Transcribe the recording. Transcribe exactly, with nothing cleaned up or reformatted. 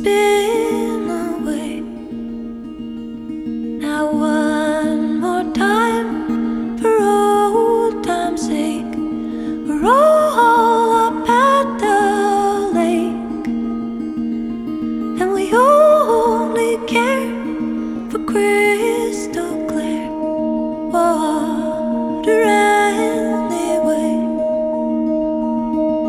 been away. Now one more time, for old time's sake, we're all up at the lake, and we only care for crystal